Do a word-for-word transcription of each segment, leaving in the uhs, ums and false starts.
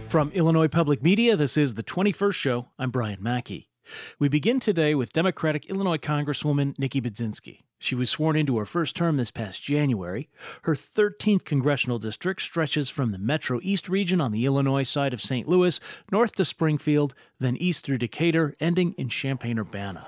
From Illinois Public Media, this is The twenty-first Show. I'm Brian Mackey. We begin today with Democratic Illinois Congresswoman Nikki Budzinski. She was sworn into her first term this past January. Her thirteenth congressional district stretches from the Metro East region on the Illinois side of Saint Louis, north to Springfield, then east through Decatur, ending in Champaign-Urbana.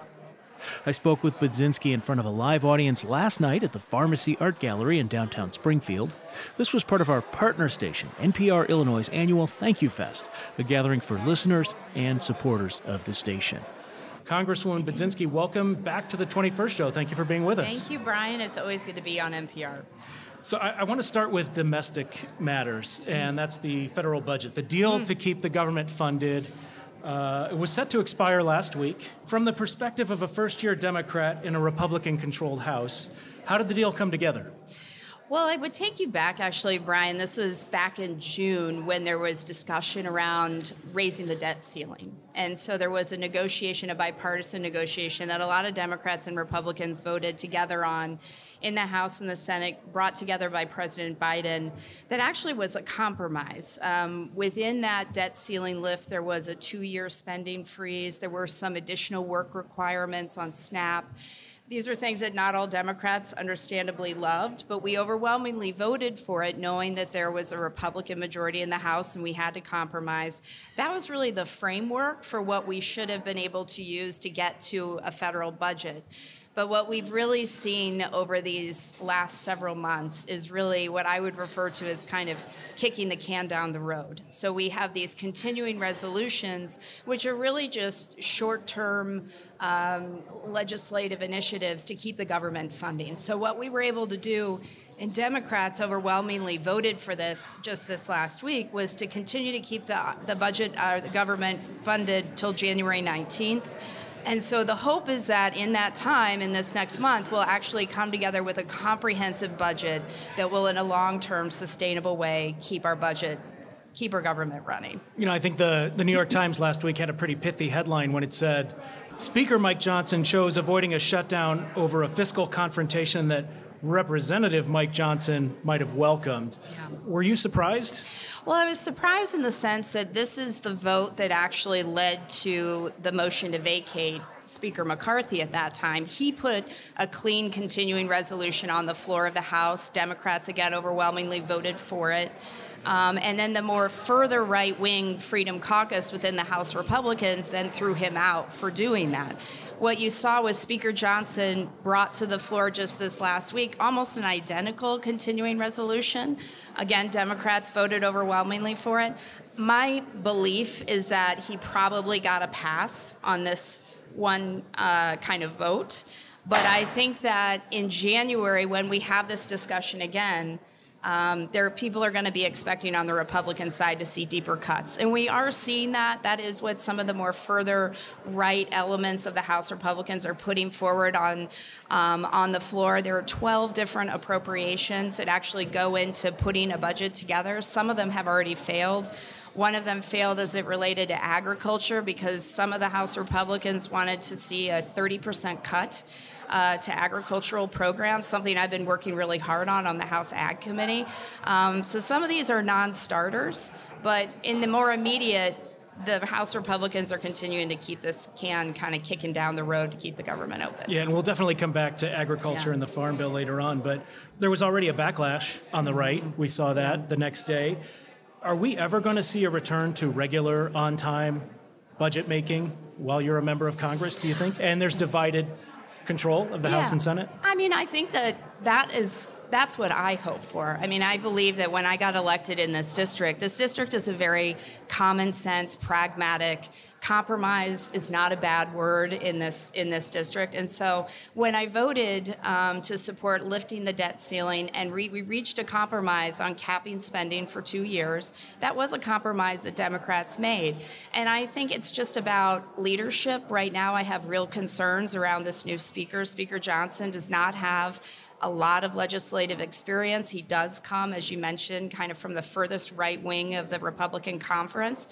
I spoke with Budzinski in front of a live audience last night at the Pharmacy Art Gallery in downtown Springfield. This was part of our partner station, N P R Illinois' annual Thank You Fest, a gathering for listeners and supporters of the station. Congresswoman Budzinski, welcome back to the twenty-first Show. Thank you for being with us. Thank you, Brian. It's always good to be on N P R. So I, I want to start with domestic matters, and that's the federal budget. The deal mm. to keep the government funded uh, it was set to expire last week. From the perspective of a first-year Democrat in a Republican-controlled House, how did the deal come together? Well, I would take you back, actually, Brian. This was back in June when there was discussion around raising the debt ceiling. And so there was a negotiation, a bipartisan negotiation that a lot of Democrats and Republicans voted together on in the House and the Senate, brought together by President Biden, that actually was a compromise. Um, within that debt ceiling lift, there was a two-year spending freeze. There were some additional work requirements on SNAP. These are things that not all Democrats understandably loved, but we overwhelmingly voted for it, knowing that there was a Republican majority in the House and we had to compromise. That was really the framework for what we should have been able to use to get to a federal budget. But what we've really seen over these last several months is really what I would refer to as kind of kicking the can down the road. So we have these continuing resolutions, which are really just short-term um, legislative initiatives to keep the government funding. So what we were able to do, and Democrats overwhelmingly voted for this just this last week, was to continue to keep the, the budget, uh, the government funded till January nineteenth. And so the hope is that in that time, in this next month, we'll actually come together with a comprehensive budget that will, in a long-term, sustainable way, keep our budget, keep our government running. You know, I think the, the New York Times last week had a pretty pithy headline when it said, Speaker Mike Johnson chose avoiding a shutdown over a fiscal confrontation that Representative Mike Johnson might have welcomed. Yeah. Were you surprised? Well, I was surprised in the sense that this is the vote that actually led to the motion to vacate Speaker McCarthy at that time. He put a clean continuing resolution on the floor of the House. Democrats, again, overwhelmingly voted for it. Um, and then the more further right-wing Freedom Caucus within the House Republicans then threw him out for doing that. What you saw was Speaker Johnson brought to the floor just this last week almost an identical continuing resolution. Again, Democrats voted overwhelmingly for it. My belief is that he probably got a pass on this one uh, kind of vote. But I think that in January, when we have this discussion again, Um, there are people are going to be expecting on the Republican side to see deeper cuts. And we are seeing that. That is what some of the more further right elements of the House Republicans are putting forward on, um, on the floor. There are twelve different appropriations that actually go into putting a budget together. Some of them have already failed. One of them failed as it related to agriculture because some of the House Republicans wanted to see a thirty percent cut Uh, to agricultural programs, something I've been working really hard on on the House Ag Committee. Um, so some of these are non-starters, but in the more immediate, the House Republicans are continuing to keep this can kind of kicking down the road to keep the government open. Yeah, and we'll definitely come back to agriculture yeah. and the Farm Bill later on, but there was already a backlash on the right. We saw that the next day. Are we ever going to see a return to regular, on-time budget making while you're a member of Congress, do you think? And there's divided control of the yeah. House and Senate? I mean, I think that that is that's what I hope for. I mean, I believe that when I got elected in this district, this district is a very common sense, pragmatic. Compromise is not a bad word in this in this district. And so when I voted um, to support lifting the debt ceiling and re- we reached a compromise on capping spending for two years, that was a compromise that Democrats made. And I think it's just about leadership. Right now I have real concerns around this new speaker. Speaker Johnson does not have a lot of legislative experience. He does come, as you mentioned, kind of from the furthest right wing of the Republican conference.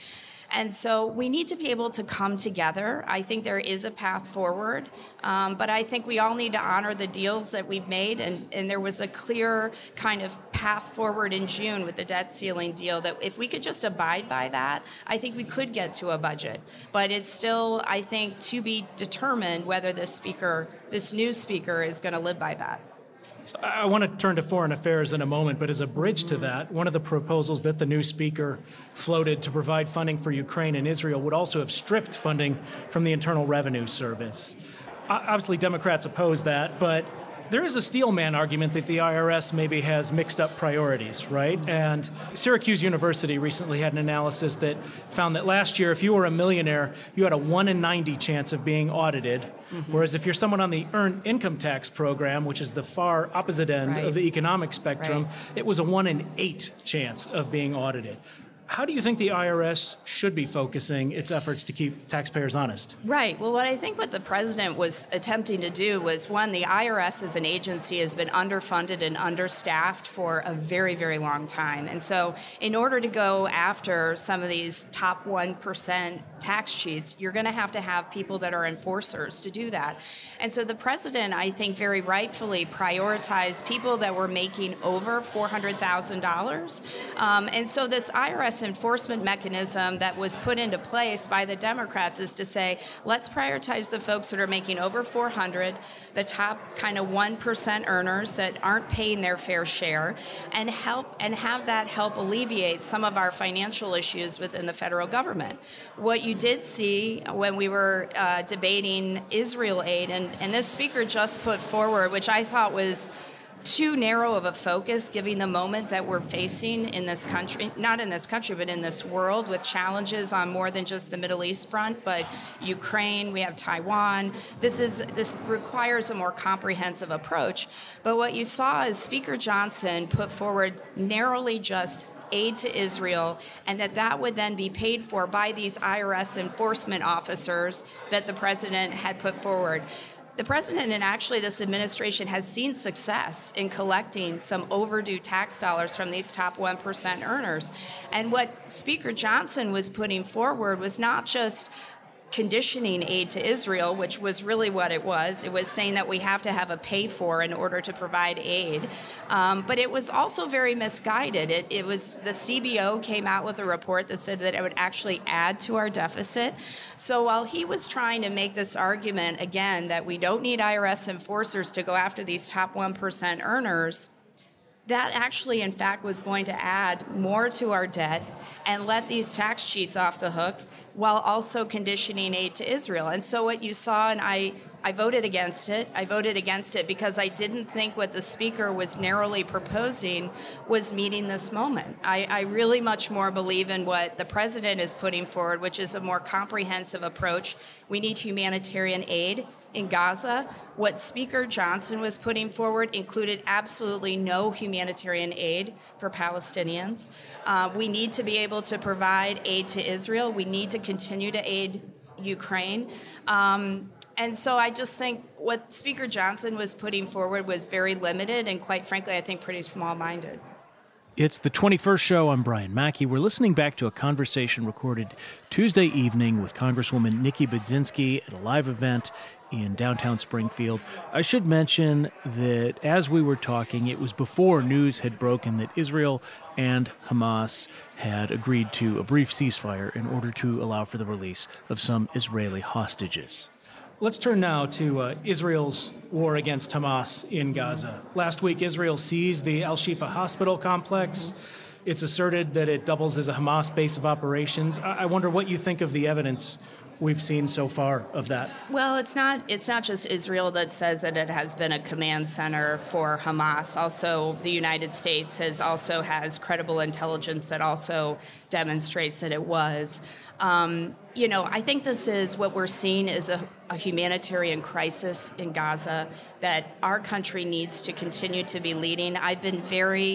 And so we need to be able to come together. I think there is a path forward, um, but I think we all need to honor the deals that we've made, and, and there was a clear kind of path forward in June with the debt ceiling deal that if we could just abide by that, I think we could get to a budget. But it's still, I think, to be determined whether this speaker, this new speaker, is going to live by that. So I want to turn to foreign affairs in a moment, but as a bridge to that, one of the proposals that the new speaker floated to provide funding for Ukraine and Israel would also have stripped funding from the Internal Revenue Service. Obviously, Democrats oppose that, but there is a steelman argument that the I R S maybe has mixed up priorities, right? And Syracuse University recently had an analysis that found that last year, if you were a millionaire, you had a one in ninety chance of being audited. Mm-hmm. Whereas if you're someone on the earned income tax program, which is the far opposite end right. of the economic spectrum, right. it was a one in eight chance of being audited. How do you think the I R S should be focusing its efforts to keep taxpayers honest? Right. Well, what I think what the president was attempting to do was, one, the I R S as an agency has been underfunded and understaffed for a very, very long time. And so in order to go after some of these top one percent tax cheats, you're going to have to have people that are enforcers to do that. And so the president, I think, very rightfully prioritized people that were making over four hundred thousand dollars. Um, and so this I R S enforcement mechanism that was put into place by the Democrats is to say, let's prioritize the folks that are making over four hundred, the top kind of one percent earners that aren't paying their fair share, and help and have that help alleviate some of our financial issues within the federal government. What you did see when we were uh, debating Israel aid, and, and this speaker just put forward, which I thought was too narrow of a focus, given the moment that we're facing in this country, not in this country, but in this world, with challenges on more than just the Middle East front, but Ukraine, we have Taiwan. This is this requires a more comprehensive approach. But what you saw is Speaker Johnson put forward narrowly just aid to Israel, and that that would then be paid for by these I R S enforcement officers that the president had put forward. The president and actually this administration has seen success in collecting some overdue tax dollars from these top one percent earners. And what Speaker Johnson was putting forward was not just conditioning aid to Israel, which was really what it was. It was saying that we have to have a pay for in order to provide aid. Um, but it was also very misguided. It, it was the C B O came out with a report that said that it would actually add to our deficit. So while he was trying to make this argument, again, that we don't need I R S enforcers to go after these top one percent earners, that actually, in fact, was going to add more to our debt and let these tax cheats off the hook, while also conditioning aid to Israel. And so what you saw, and I, I voted against it, I voted against it because I didn't think what the speaker was narrowly proposing was meeting this moment. I, I really much more believe in what the president is putting forward, which is a more comprehensive approach. We need humanitarian aid in Gaza. What Speaker Johnson was putting forward included absolutely no humanitarian aid for Palestinians. Uh, we need to be able to provide aid to Israel. We need to continue to aid Ukraine. Um, and so I just think what Speaker Johnson was putting forward was very limited and, quite frankly, I think pretty small-minded. It's the twenty-first show. I'm Brian Mackey. We're listening back to a conversation recorded Tuesday evening with Congresswoman Nikki Budzinski at a live event in downtown Springfield. I should mention that as we were talking, it was before news had broken that Israel and Hamas had agreed to a brief ceasefire in order to allow for the release of some Israeli hostages. Let's turn now to uh, Israel's war against Hamas in Gaza. Last week, Israel seized the Al-Shifa hospital complex. It's asserted that it doubles as a Hamas base of operations. I, I wonder what you think of the evidence we've seen so far of that. Well, it's not it's not just Israel that says that it has been a command center for Hamas. Also, the United States has also has credible intelligence that also demonstrates that it was. Um, you know, I think this is what we're seeing is a, a humanitarian crisis in Gaza that our country needs to continue to be leading. I've been very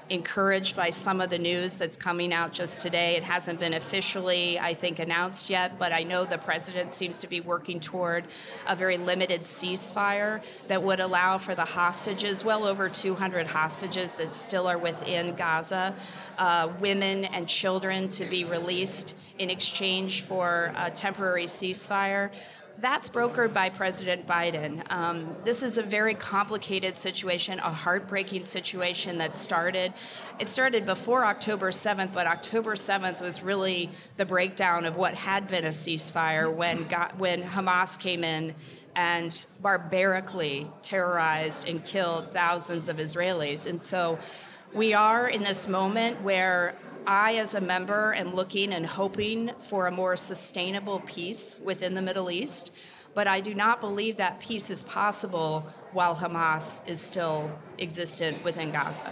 encouraged by some of the news that's coming out just today. It hasn't been officially, I think, announced yet, but I know the president seems to be working toward a very limited ceasefire that would allow for the hostages, well over two hundred hostages that still are within Gaza, uh, women and children to be released in exchange for a temporary ceasefire. That's brokered by President Biden. Um, this is a very complicated situation, a heartbreaking situation that started. It started before October seventh, but October seventh was really the breakdown of what had been a ceasefire when, got, when Hamas came in and barbarically terrorized and killed thousands of Israelis. And so we are in this moment where I, as a member, am looking and hoping for a more sustainable peace within the Middle East, but I do not believe that peace is possible while Hamas is still existent within Gaza.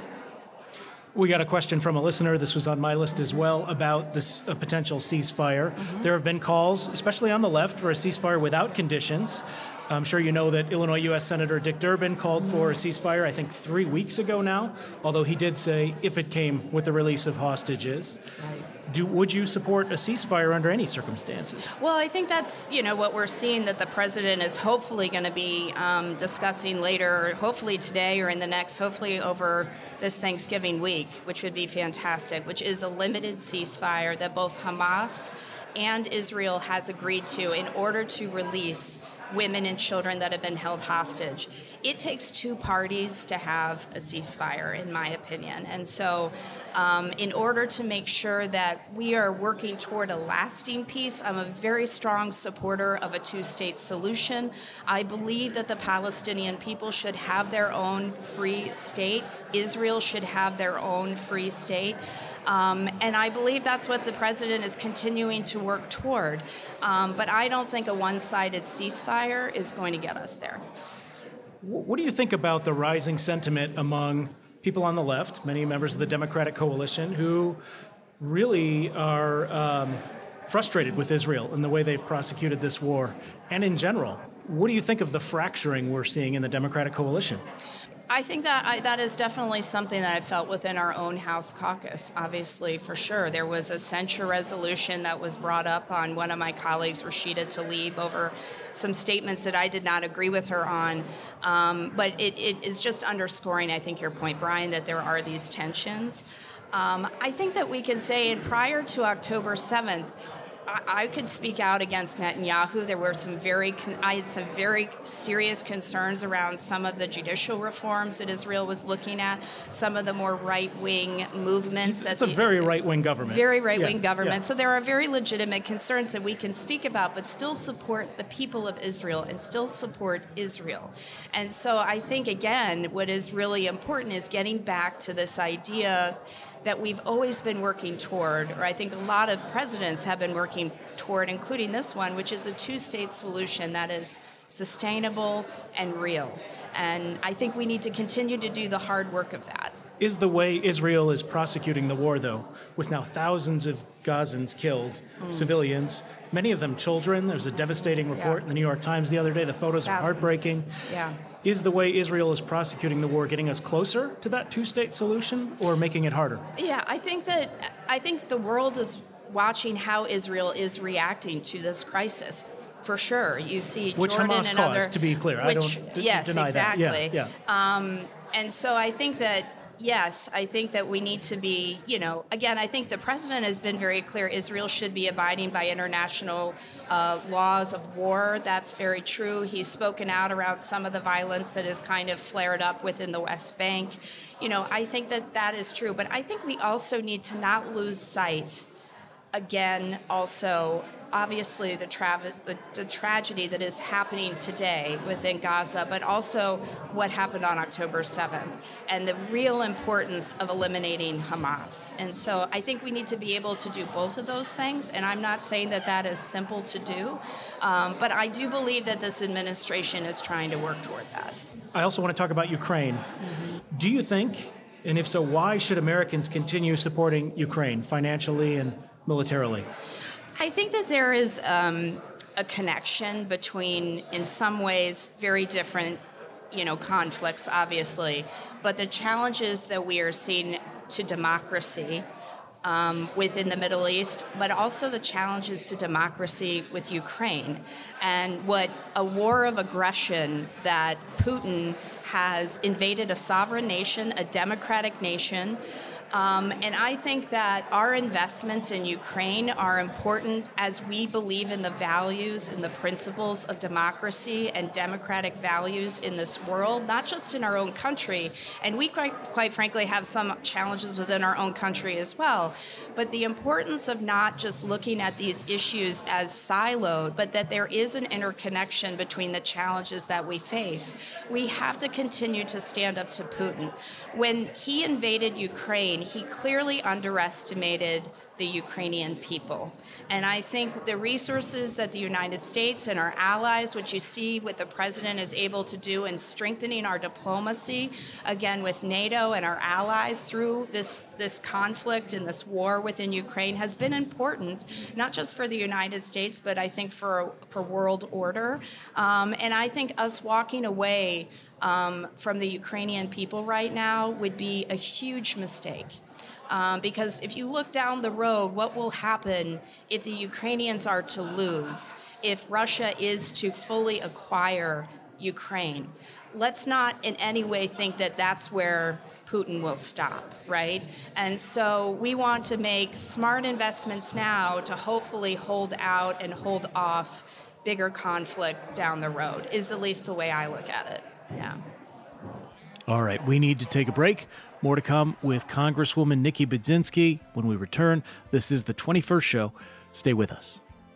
We got a question from a listener, this was on my list as well, about this uh, potential ceasefire. Mm-hmm. There have been calls, especially on the left, for a ceasefire without conditions. I'm sure you know that Illinois U S Senator Dick Durbin called for a ceasefire, I think, three weeks ago now, although he did say if it came with the release of hostages. Right. Do, would you support a ceasefire under any circumstances? Well, I think that's, you know, what we're seeing that the president is hopefully going to be um, discussing later, hopefully today or in the next, hopefully over this Thanksgiving week, which would be fantastic, which is a limited ceasefire that both Hamas and Israel has agreed to in order to release women and children that have been held hostage. It takes two parties to have a ceasefire, in my opinion. And so um, in order to make sure that we are working toward a lasting peace, I'm a very strong supporter of a two-state solution. I believe that the Palestinian people should have their own free state. Israel should have their own free state. Um, and I believe that's what the president is continuing to work toward. Um, but I don't think a one-sided ceasefire is going to get us there. What do you think about the rising sentiment among people on the left, many members of the Democratic coalition, who really are um, frustrated with Israel and the way they've prosecuted this war? And in general, what do you think of the fracturing we're seeing in the Democratic coalition? I think that I, that is definitely something that I felt within our own House caucus, obviously, for sure. There was a censure resolution that was brought up on one of my colleagues, Rashida Tlaib, over some statements that I did not agree with her on. Um, but it, it is just underscoring, I think, your point, Brian, that there are these tensions. Um, I think that we can say, and prior to October seventh, I could speak out against Netanyahu. There were some very, I had some very serious concerns around some of the judicial reforms that Israel was looking at, some of the more right-wing movements. It's a very right-wing government. Very right-wing yeah, government. Yeah. So there are very legitimate concerns that we can speak about, but still support the people of Israel and still support Israel. And so I think, again, what is really important is getting back to this idea that we've always been working toward, or I think a lot of presidents have been working toward, including this one, which is a two-state solution that is sustainable and real. And I think we need to continue to do the hard work of that. Is the way Israel is prosecuting the war, though, with now thousands of Gazans killed, mm. civilians, many of them children. There's a devastating report yeah. in the New York Times the other day. The photos thousands. are heartbreaking. Yeah. Is the way Israel is prosecuting the war getting us closer to that two-state solution or making it harder? Yeah, I think that I think the world is watching how Israel is reacting to this crisis. For sure. You see Which Jordan Hamas and caused, other, to be clear. Which, I don't d- yes, deny exactly. that. Yeah, yeah. Um, and so I think that yes, I think that we need to be, you know, again, I think the president has been very clear Israel should be abiding by international uh, laws of war. That's very true. He's spoken out around some of the violence that has kind of flared up within the West Bank. You know, I think that that is true. But I think we also need to not lose sight, again, also, obviously the, tra- the, the tragedy that is happening today within Gaza, but also what happened on October seventh and the real importance of eliminating Hamas. And so I think we need to be able to do both of those things, and I'm not saying that that is simple to do, um, but I do believe that this administration is trying to work toward that. I also want to talk about Ukraine. Mm-hmm. Do you think, and if so, why should Americans continue supporting Ukraine financially and militarily? I think that there is um, a connection between, in some ways, very different, you know, conflicts, obviously, but the challenges that we are seeing to democracy um, within the Middle East, but also the challenges to democracy with Ukraine, and what a war of aggression that Putin has invaded a sovereign nation, a democratic nation. Um, and I think that our investments in Ukraine are important as we believe in the values and the principles of democracy and democratic values in this world, not just in our own country. And we, quite, quite frankly, have some challenges within our own country as well. But the importance of not just looking at these issues as siloed, but that there is an interconnection between the challenges that we face. We have to continue to stand up to Putin. When he invaded Ukraine, he clearly underestimated the Ukrainian people. And I think the resources that the United States and our allies, which you see what the president is able to do in strengthening our diplomacy, again with NATO and our allies through this, this conflict and this war within Ukraine, has been important, not just for the United States, but I think for, for world order. Um, and I think us walking away um, from the Ukrainian people right now would be a huge mistake. Um, because if you look down the road, what will happen if the Ukrainians are to lose, if Russia is to fully acquire Ukraine? Let's not in any way think that that's where Putin will stop, right? And so we want to make smart investments now to hopefully hold out and hold off bigger conflict down the road, is at least the way I look at it. Yeah. All right, we need to take a break. More to come with Congresswoman Nikki Budzinski when we return. This is the twenty-first Show. Stay with us.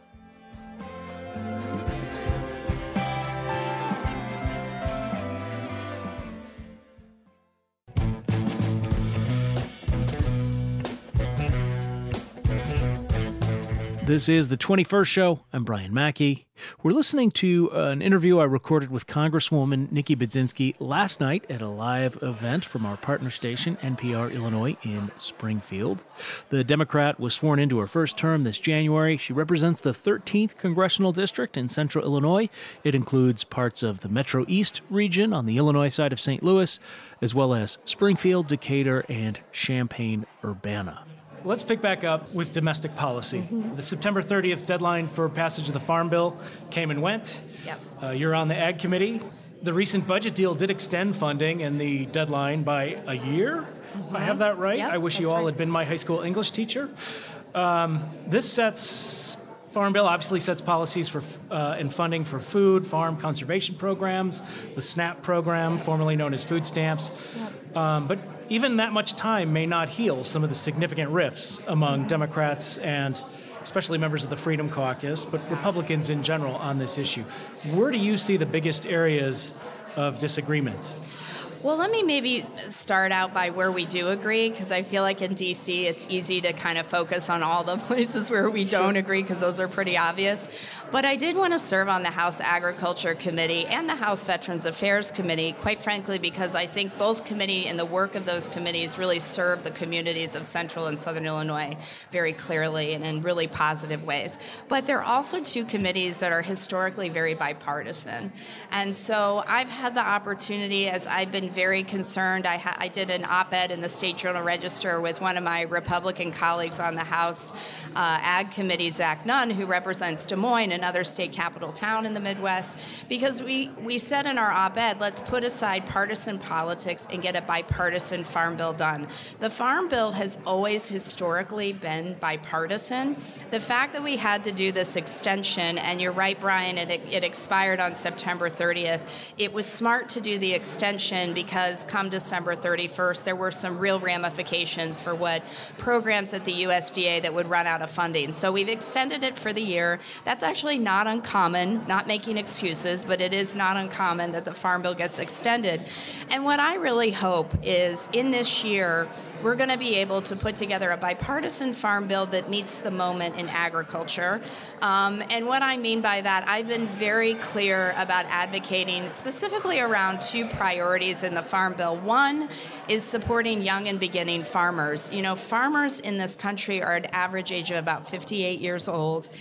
This is the twenty-first Show. I'm Brian Mackey. We're listening to an interview I recorded with Congresswoman Nikki Budzinski last night at a live event from our partner station, N P R Illinois, in Springfield. The Democrat was sworn into her first term this January. She represents the thirteenth Congressional District in central Illinois. It includes parts of the Metro East region on the Illinois side of Saint Louis, as well as Springfield, Decatur, and Champaign-Urbana. Let's pick back up with domestic policy. Mm-hmm. The September thirtieth deadline for passage of the Farm Bill came and went. Yep. Uh, you're on the Ag Committee. The recent budget deal did extend funding and the deadline by a year, mm-hmm. if I have that right. Yep, I wish you all right. had been my high school English teacher. Um, this sets, Farm Bill obviously sets policies for uh, and funding for food, farm conservation programs, the SNAP program, formerly known as food stamps. Yep. Um, but even that much time may not heal some of the significant rifts among Democrats and especially members of the Freedom Caucus, but Republicans in general on this issue. Where do you see the biggest areas of disagreement? Well, let me maybe start out by where we do agree, because I feel like in D C it's easy to kind of focus on all the places where we don't sure. agree, because those are pretty obvious. But I did want to serve on the House Agriculture Committee and the House Veterans Affairs Committee, quite frankly, because I think both committee and the work of those committees really serve the communities of central and southern Illinois very clearly and in really positive ways. But there are also two committees that are historically very bipartisan. And so I've had the opportunity, as I've been very concerned. I, ha- I did an op-ed in the State Journal Register with one of my Republican colleagues on the House uh, Ag Committee, Zach Nunn, who represents Des Moines, another state capital town in the Midwest, because we, we said in our op-ed, let's put aside partisan politics and get a bipartisan farm bill done. The farm bill has always historically been bipartisan. The fact that we had to do this extension, and you're right, Brian, it, it expired on September thirtieth, it was smart to do the extension because come December thirty-first, there were some real ramifications for what programs at the U S D A that would run out of funding. So we've extended it for the year. That's actually not uncommon, not making excuses, but it is not uncommon that the Farm Bill gets extended. And what I really hope is in this year, we're going to be able to put together a bipartisan farm bill that meets the moment in agriculture. Um, and what I mean by that, I've been very clear about advocating specifically around two priorities in the farm bill. One is supporting young and beginning farmers. You know, farmers in this country are an average age of about fifty-eight years old.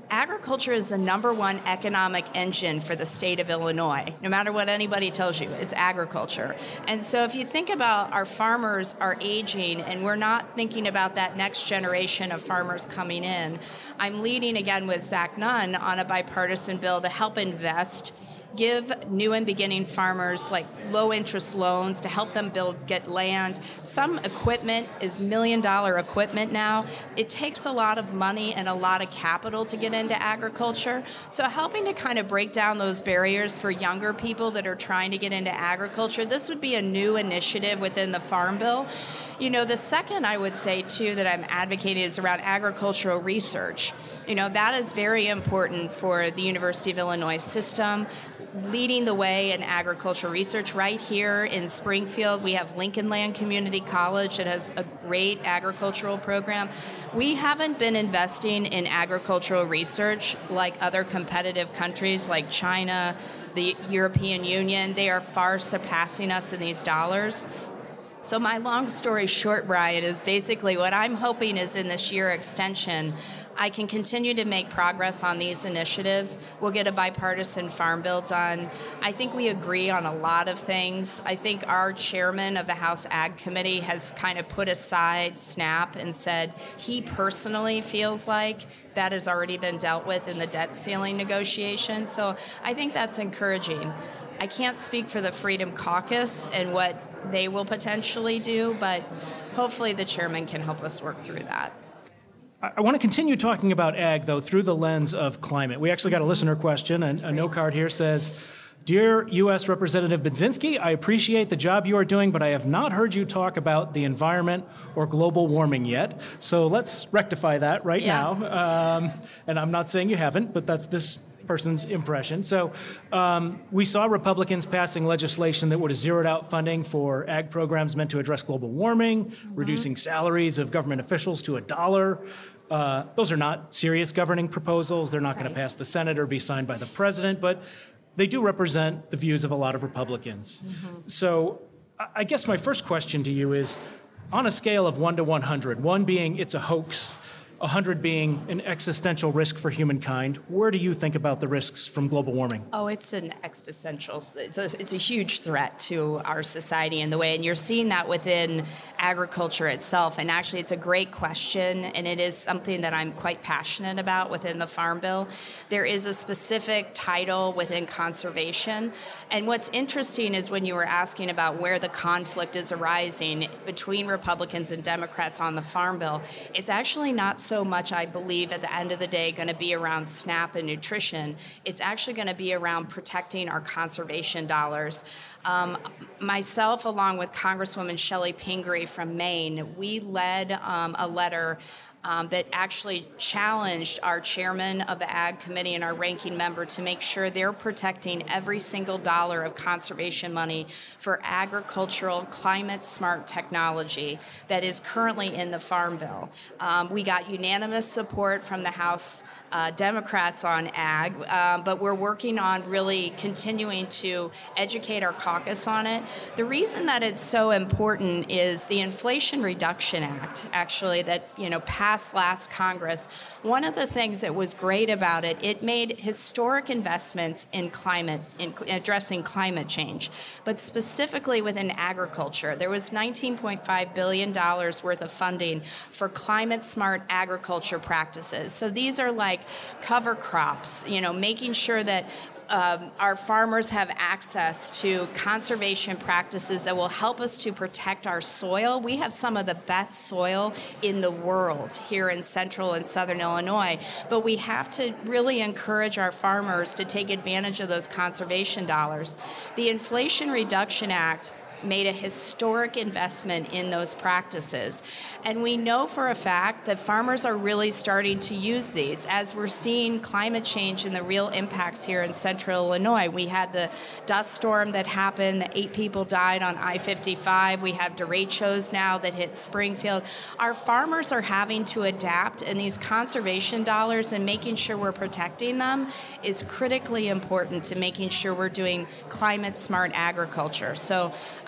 agriculture is the number one economic engine for the state of Illinois. No matter what anybody tells you, it's agriculture. And so if you think about our farmers are aging and we're not thinking about that next generation of farmers coming in, I'm leading again with Zach Nunn on a bipartisan bill to help invest, give new and beginning farmers like low interest loans to help them build, get land. Some equipment is million dollar equipment now. It takes a lot of money and a lot of capital to get into agriculture. So helping to kind of break down those barriers for younger people that are trying to get into agriculture, this would be a new initiative within the Farm Bill. You know, the second I would say, too, that I'm advocating is around agricultural research. You know, that is very important for the University of Illinois system, leading the way in agricultural research. Right here in Springfield, we have Lincoln Land Community College that has a great agricultural program. We haven't been investing in agricultural research like other competitive countries like China, the European Union. They are far surpassing us in these dollars. So my long story short, Brian, is basically what I'm hoping is in this year extension, I can continue to make progress on these initiatives. We'll get a bipartisan farm bill done. I think we agree on a lot of things. I think our chairman of the House Ag Committee has kind of put aside SNAP and said he personally feels like that has already been dealt with in the debt ceiling negotiations. So I think that's encouraging. I can't speak for the Freedom Caucus and what they will potentially do, but hopefully the chairman can help us work through that. I want to continue talking about ag, though, through the lens of climate. We actually got a listener question, and a note card here says, "Dear U S Representative Budzinski, I appreciate the job you are doing, but I have not heard you talk about the environment or global warming yet. So let's rectify that right Yeah. now." Um, and I'm not saying you haven't, but that's this person's impression. So um, we saw Republicans passing legislation that would have zeroed out funding for ag programs meant to address global warming, mm-hmm. reducing salaries of government officials to a dollar. Uh, those are not serious governing proposals. They're not right. going to pass the Senate or be signed by the president, but they do represent the views of a lot of Republicans. Mm-hmm. So I guess my first question to you is, on a scale of one to one hundred, one being it's a hoax, one hundred being an existential risk for humankind, where do you think about the risks from global warming? Oh, it's an existential, it's a, it's a huge threat to our society in the way, and you're seeing that within agriculture itself. And actually, it's a great question, and it is something that I'm quite passionate about within the Farm Bill. There is a specific title within conservation, and what's interesting is when you were asking about where the conflict is arising between Republicans and Democrats on the Farm Bill, it's actually not so much, I believe, at the end of the day, going to be around SNAP and nutrition. It's actually going to be around protecting our conservation dollars. Um, myself, along with Congresswoman Shelley Pingree from Maine, we led um, a letter Um, that actually challenged our chairman of the Ag Committee and our ranking member to make sure they're protecting every single dollar of conservation money for agricultural climate-smart technology that is currently in the Farm Bill. Um, we got unanimous support from the House uh, Democrats on ag, uh, but we're working on really continuing to educate our caucus on it. The reason that it's so important is the Inflation Reduction Act, actually, that, you know, passed last Congress. One of the things that was great about it, it made historic investments in climate, in addressing climate change, but specifically within agriculture. There was nineteen point five billion dollars worth of funding for climate-smart agriculture practices. So these are like cover crops, you know, making sure that Um, our farmers have access to conservation practices that will help us to protect our soil. We have some of the best soil in the world here in central and southern Illinois, but we have to really encourage our farmers to take advantage of those conservation dollars. The Inflation Reduction Act made a historic investment in those practices. And we know for a fact that farmers are really starting to use these as we're seeing climate change and the real impacts here in central Illinois. We had the dust storm that happened, eight people died on I fifty-five. We have derechos now that hit Springfield. Our farmers are having to adapt, and these conservation dollars and making sure we're protecting them is critically important to making sure we're doing climate smart agriculture. So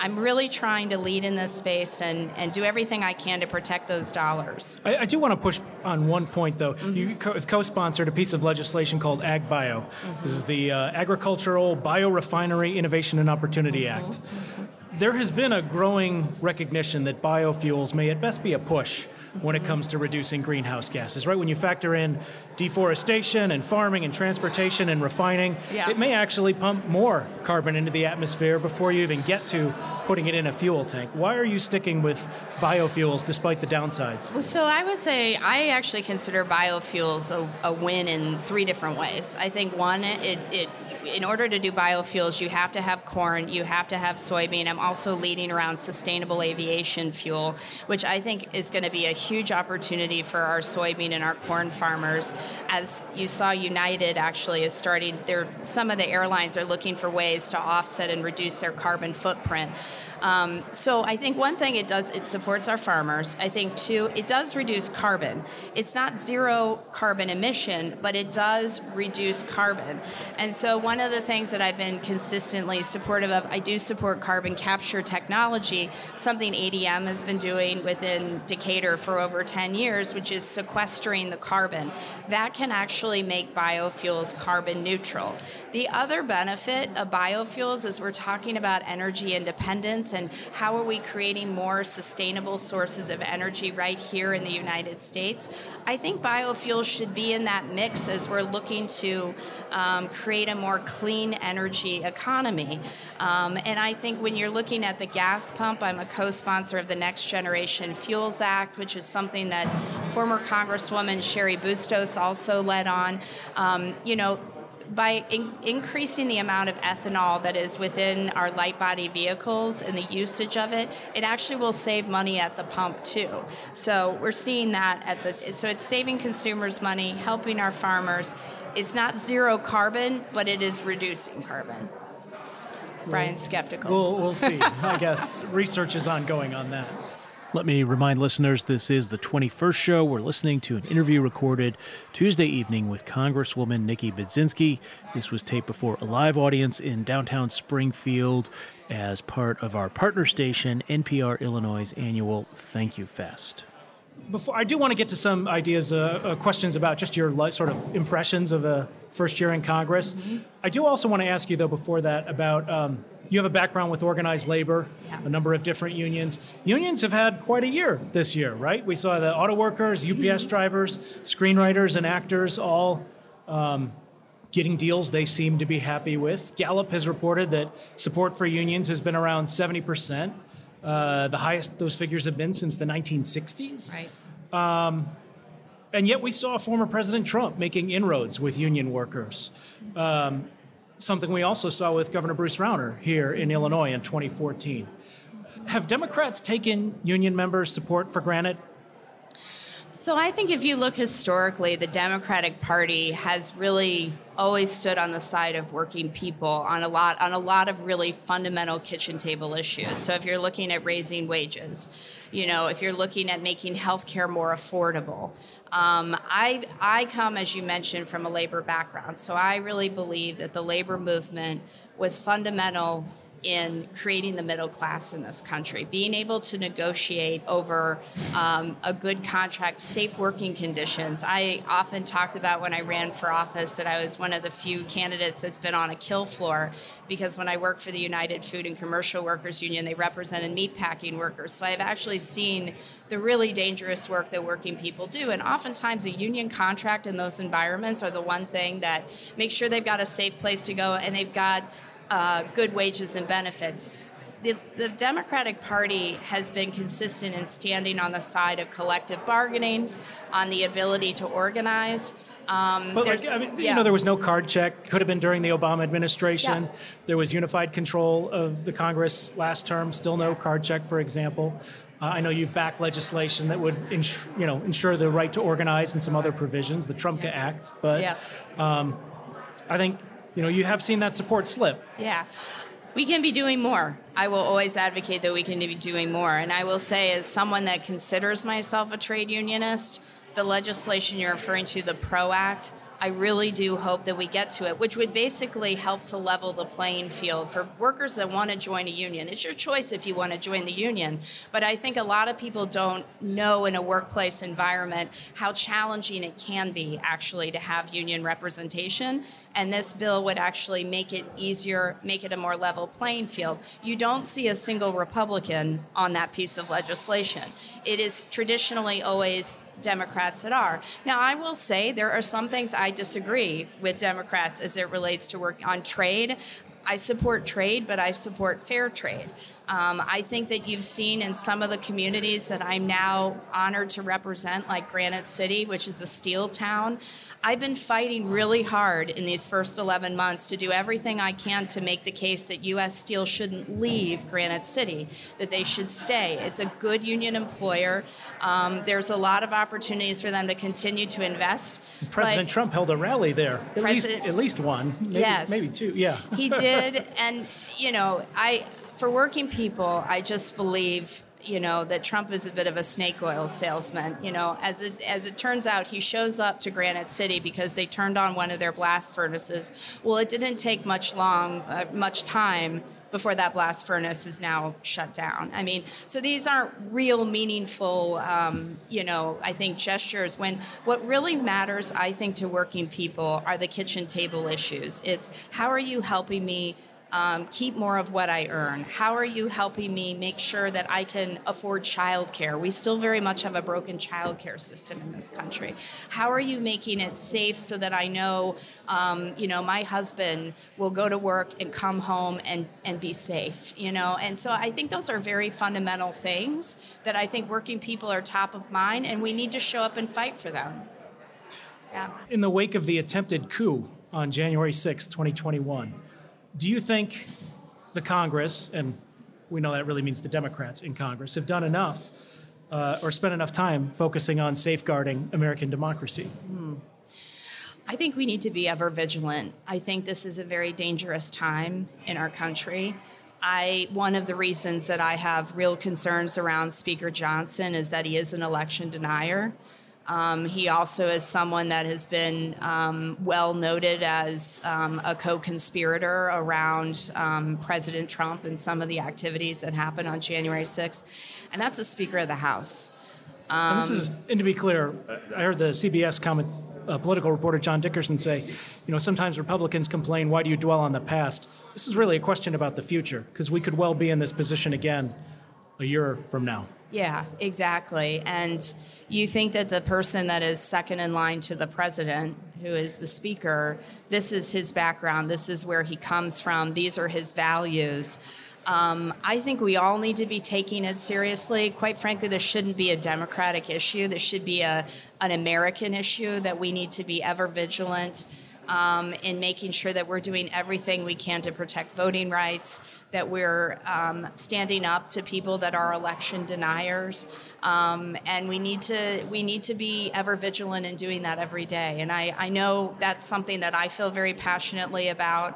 I'm really trying to lead in this space and, and do everything I can to protect those dollars. I, I do want to push on one point, though. Mm-hmm. You co- have co-sponsored a piece of legislation called AgBio. Mm-hmm. This is the uh, Agricultural Biorefinery Innovation and Opportunity mm-hmm. Act. Mm-hmm. There has been a growing recognition that biofuels may at best be a push when it comes to reducing greenhouse gases, right? When you factor in deforestation and farming and transportation and refining, yeah. it may actually pump more carbon into the atmosphere before you even get to putting it in a fuel tank. Why are you sticking with biofuels despite the downsides? Well, so I would say I actually consider biofuels a, a win in three different ways. I think one, it, it in order to do biofuels, you have to have corn, you have to have soybean. I'm also leading around sustainable aviation fuel, which I think is going to be a huge opportunity for our soybean and our corn farmers. As you saw, United actually is starting, there, some of the airlines are looking for ways to offset and reduce their carbon footprint. Um, so I think one thing it does, it supports our farmers. I think two, it does reduce carbon. It's not zero carbon emission, but it does reduce carbon. And so one of the things that I've been consistently supportive of, I do support carbon capture technology, something A D M has been doing within Decatur for over ten years, which is sequestering the carbon. That can actually make biofuels carbon neutral. The other benefit of biofuels is we're talking about energy independence and how are we creating more sustainable sources of energy right here in the United States. I think biofuels should be in that mix as we're looking to um, create a more clean energy economy. Um, and I think when you're looking at the gas pump, I'm a co-sponsor of the Next Generation Fuels Act, which is something that former Congresswoman Cheri Bustos also led on. Um, you know, by in- increasing the amount of ethanol that is within our light body vehicles and the usage of it, it actually will save money at the pump too. So we're seeing that at the, so it's saving consumers money, helping our farmers. It's not zero carbon, but it is reducing carbon. Brian's skeptical. We'll, we'll see. I guess research is ongoing on that. Let me remind listeners this is the twenty-first show. We're listening to an interview recorded Tuesday evening with Congresswoman Nikki Budzinski. This was taped before a live audience in downtown Springfield as part of our partner station, N P R Illinois' annual Thank You Fest. Before I do want to get to some ideas, uh, uh, questions about just your li- sort of impressions of a first year in Congress. Mm-hmm. I do also want to ask you, though, before that, about um, you have a background with organized labor, yeah. a number of different unions. Unions have had quite a year this year, right? We saw the auto workers, U P S mm-hmm. drivers, screenwriters, and actors all um, getting deals they seem to be happy with. Gallup has reported that support for unions has been around seventy percent. Uh, the highest those figures have been since the nineteen sixties. Right. Um, and yet we saw former President Trump making inroads with union workers. Um, something we also saw with Governor Bruce Rauner here in Illinois in twenty fourteen. Have Democrats taken union members' support for granted? So I think if you look historically, the Democratic Party has really always stood on the side of working people on a lot on a lot of really fundamental kitchen table issues. So if you're looking at raising wages, you know, if you're looking at making healthcare more affordable. Um, I I come, as you mentioned, from a labor background, so I really believe that the labor movement was fundamental in creating the middle class in this country, being able to negotiate over um, a good contract, safe working conditions. I often talked about when I ran for office that I was one of the few candidates that's been on a kill floor, because when I worked for the United Food and Commercial Workers Union, they represented meatpacking workers. So I've actually seen the really dangerous work that working people do. And oftentimes a union contract in those environments are the one thing that makes sure they've got a safe place to go and they've got Uh, good wages and benefits. The, the Democratic Party has been consistent in standing on the side of collective bargaining, on the ability to organize. Um, but like, I mean, yeah. you know, there was no card check. Could have been during the Obama administration. Yeah. There was unified control of the Congress last term. Still no card check, for example. Uh, I know you've backed legislation that would, ins- you know, ensure the right to organize and some other provisions, the Trumka yeah. Act. But yeah. um, I think. You know, you have seen that support slip. Yeah. We can be doing more. I will always advocate that we can be doing more. And I will say, as someone that considers myself a trade unionist, the legislation you're referring to, the PRO Act, I really do hope that we get to it, which would basically help to level the playing field for workers that want to join a union. It's your choice if you want to join the union, but I think a lot of people don't know in a workplace environment how challenging it can be actually to have union representation, and this bill would actually make it easier, make it a more level playing field. You don't see a single Republican on that piece of legislation. It is traditionally always Democrats that are. Now, I will say there are some things I disagree with Democrats as it relates to work on trade. I support trade, but I support fair trade. Um, I think that you've seen in some of the communities that I'm now honored to represent, like Granite City, which is a steel town, I've been fighting really hard in these first eleven months to do everything I can to make the case that U S Steel shouldn't leave Granite City, that they should stay. It's a good union employer. Um, there's a lot of opportunities for them to continue to invest. President Trump held a rally there, at least at least one, maybe, yes, maybe two, yeah. He did, and, you know, I for working people, I just believe, you know, that Trump is a bit of a snake oil salesman. You know, as it as it turns out, he shows up to Granite City because they turned on one of their blast furnaces. Well, it didn't take much long, uh, much time before that blast furnace is now shut down. I mean, so these aren't real meaningful, um, you know, I think gestures. When what really matters, I think, to working people are the kitchen table issues. It's how are you helping me Um, keep more of what I earn? How are you helping me make sure that I can afford childcare? We still very much have a broken childcare system in this country. How are you making it safe so that I know, um, you know, my husband will go to work and come home and, and be safe, you know? And so I think those are very fundamental things that I think working people are top of mind, and we need to show up and fight for them. Yeah. In the wake of the attempted coup on January sixth, twenty twenty-one, do you think the Congress, and we know that really means the Democrats in Congress, have done enough uh, or spent enough time focusing on safeguarding American democracy? Hmm. I think we need to be ever vigilant. I think this is a very dangerous time in our country. I, one of the reasons that I have real concerns around Speaker Johnson is that he is an election denier. Um, he also is someone that has been um, well noted as um, a co-conspirator around um, President Trump and some of the activities that happened on January sixth, and that's the Speaker of the House. Um, and this is, and to be clear, I heard the C B S comment, uh, political reporter John Dickerson say, you know, sometimes Republicans complain, why do you dwell on the past? This is really a question about the future, because we could well be in this position again a year from now. Yeah, exactly. And you think that the person that is second in line to the president, who is the speaker, this is his background, this is where he comes from, these are his values. Um, I think we all need to be taking it seriously. Quite frankly, this shouldn't be a Democratic issue. This should be a, an American issue that we need to be ever vigilant Um, in making sure that we're doing everything we can to protect voting rights, that we're um, standing up to people that are election deniers, um, and we need to we need to be ever vigilant in doing that every day. And I, I know that's something that I feel very passionately about,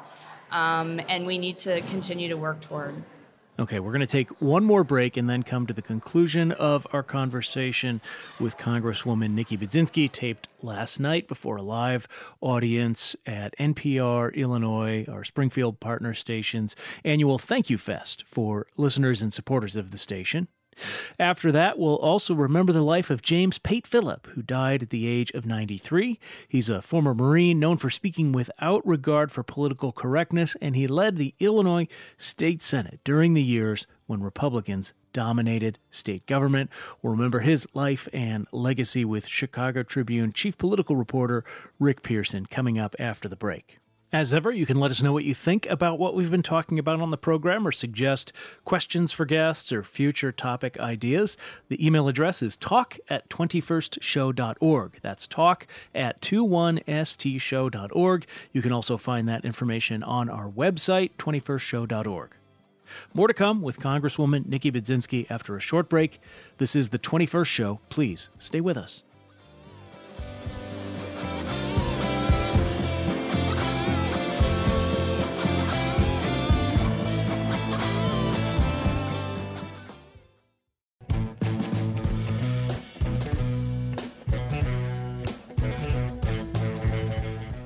um, and we need to continue to work toward. Okay, we're going to take one more break and then come to the conclusion of our conversation with Congresswoman Nikki Budzinski, taped last night before a live audience at N P R Illinois, our Springfield partner station's annual Thank You Fest for listeners and supporters of the station. After that, we'll also remember the life of James Pate Phillip, who died at the age of ninety-three. He's a former Marine known for speaking without regard for political correctness, and he led the Illinois State Senate during the years when Republicans dominated state government. We'll remember his life and legacy with Chicago Tribune chief political reporter Rick Pearson coming up after the break. As ever, you can let us know what you think about what we've been talking about on the program or suggest questions for guests or future topic ideas. The email address is talk at twenty-first show dot org. That's talk at twenty-one s t show dot org. You can also find that information on our website, twenty-first show dot org. More to come with Congresswoman Nikki Budzinski after a short break. This is the twenty-first Show. Please stay with us.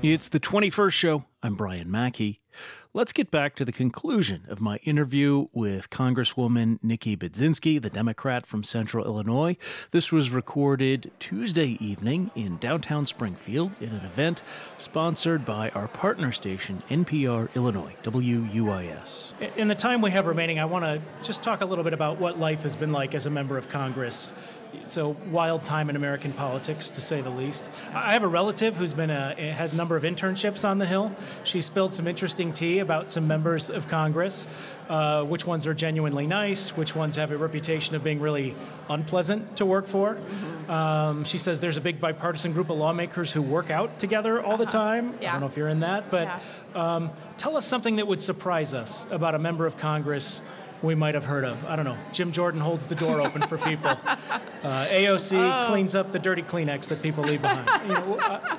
It's the twenty-first show. I'm Brian Mackey. Let's get back to the conclusion of my interview with Congresswoman Nikki Budzinski, the Democrat from Central Illinois. This was recorded Tuesday evening in downtown Springfield in an event sponsored by our partner station, N P R Illinois, W U I S. In the time we have remaining, I want to just talk a little bit about what life has been like as a member of Congress. It's a wild time in American politics, to say the least. I have a relative who's been a, had a number of internships on the Hill. She spilled some interesting tea about some members of Congress, uh, which ones are genuinely nice, which ones have a reputation of being really unpleasant to work for. Mm-hmm. Um, she says there's a big bipartisan group of lawmakers who work out together all uh-huh. the time. Yeah. I don't know if you're in that, but yeah. um, tell us something that would surprise us about a member of Congress we might have heard of. I don't know. Jim Jordan holds the door open for people. Uh, A O C oh. cleans up the dirty Kleenex that people leave behind. You know, uh,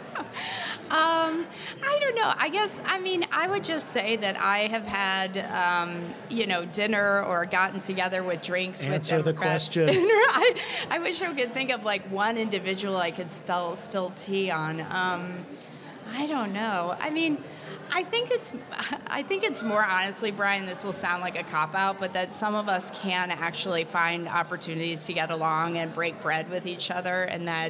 Um, I don't know. I guess, I mean, I would just say that I have had, um, you know, dinner or gotten together with drinks Answer with Democrats. the question. I, I wish I could think of, like, one individual I could spell, spill tea on. Um, I don't know. I mean, I think it's I think it's more honestly, Brian, this will sound like a cop-out, but that some of us can actually find opportunities to get along and break bread with each other, and that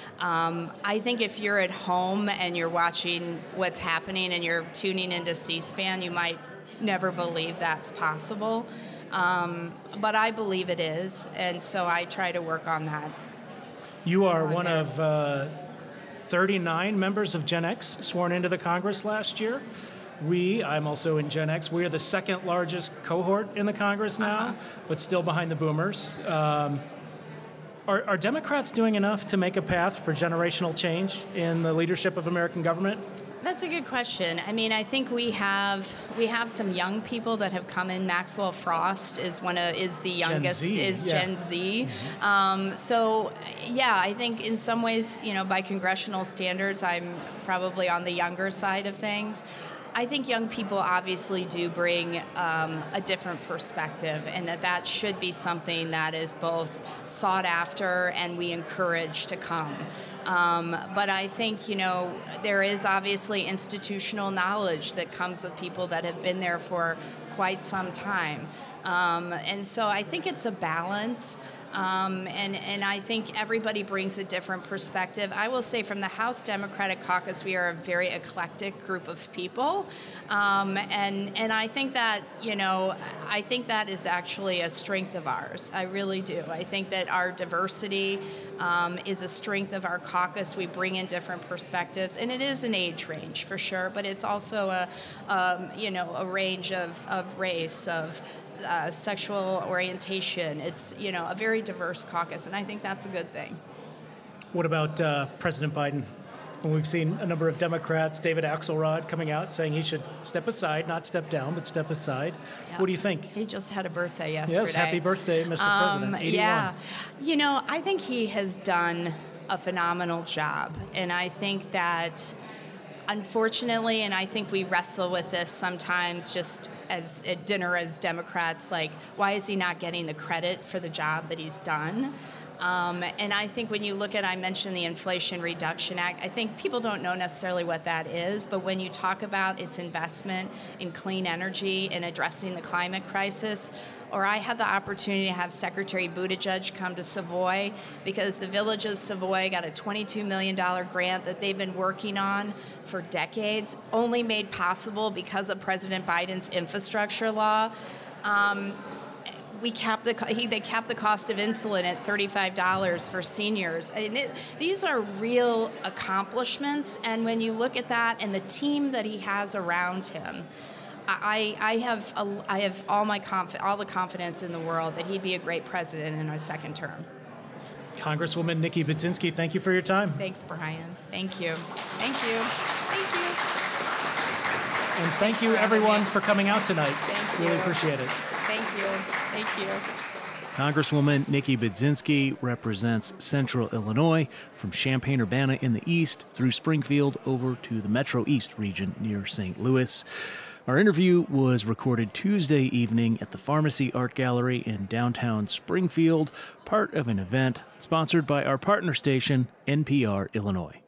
um, I think if you're at home and you're watching what's happening and you're tuning into C-SPAN, you might never believe that's possible. Um, but I believe it is, and so I try to work on that. You are on one there. of uh, thirty-nine members of Gen X sworn into the Congress last year. We, I'm also in Gen X, we are the second largest cohort in the Congress now, uh-huh. but still behind the boomers. Um, are, are Democrats doing enough to make a path for generational change in the leadership of American government? That's a good question. I mean, I think we have we have some young people that have come in. Maxwell Frost is one of is the youngest Gen Z, is yeah. Gen Z. Mm-hmm. Um, so yeah, I think in some ways, you know, by congressional standards, I'm probably on the younger side of things. I think young people obviously do bring um, a different perspective, and that that should be something that is both sought after and we encourage to come. Um, but I think, you know, there is obviously institutional knowledge that comes with people that have been there for quite some time. Um, and so I think it's a balance. Um, and, and I think everybody brings a different perspective. I will say from the House Democratic Caucus, we are a very eclectic group of people. Um, and, and I think that, you know, I think that is actually a strength of ours. I really do. I think that our diversity um, is a strength of our caucus. We bring in different perspectives, and it is an age range for sure, but it's also a, um, you know, a range of, of race, of Uh, sexual orientation. It's, you know, a very diverse caucus, and I think that's a good thing. What about uh, President Biden? When we've seen a number of Democrats, David Axelrod, coming out saying he should step aside, not step down, but step aside. Yep. What do you think? He just had a birthday yesterday. Yes, happy birthday, Mister Um, President, eighty-one. Yeah. You know, I think he has done a phenomenal job, and I think that unfortunately, and I think we wrestle with this sometimes just as at dinner as Democrats, like, why is he not getting the credit for the job that he's done? Um, and I think when you look at, I mentioned the Inflation Reduction Act, I think people don't know necessarily what that is, but when you talk about its investment in clean energy and addressing the climate crisis, or I had the opportunity to have Secretary Buttigieg come to Savoy because the village of Savoy got a twenty-two million dollars grant that they've been working on for decades, only made possible because of President Biden's infrastructure law. Um, we capped the he, they capped the cost of insulin at thirty-five dollars for seniors. I mean, it, these are real accomplishments, and when you look at that and the team that he has around him, I, I have a, I have all my conf, all the confidence in the world that he'd be a great president in a second term. Congresswoman Nikki Budzinski, thank you for your time. Thanks, Brian. Thank you. Thank you. Thank you. And thank Thanks you, for everyone, me. for coming out tonight. Thank Really you. appreciate it. Thank you. Thank you. Congresswoman Nikki Budzinski represents Central Illinois from Champaign-Urbana in the east through Springfield over to the Metro East region near Saint Louis. Our interview was recorded Tuesday evening at the Pharmacy Art Gallery in downtown Springfield, part of an event sponsored by our partner station, N P R Illinois.